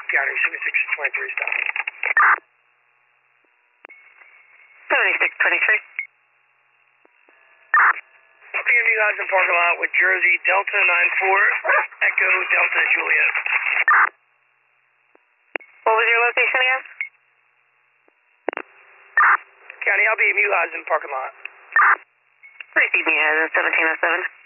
County, 7623 stop. 7623. PMU guys in parking lot with Jersey Delta 94, Echo Delta Juliet. What was your location again? County, LBMU guys in parking lot. Receiving as 1707.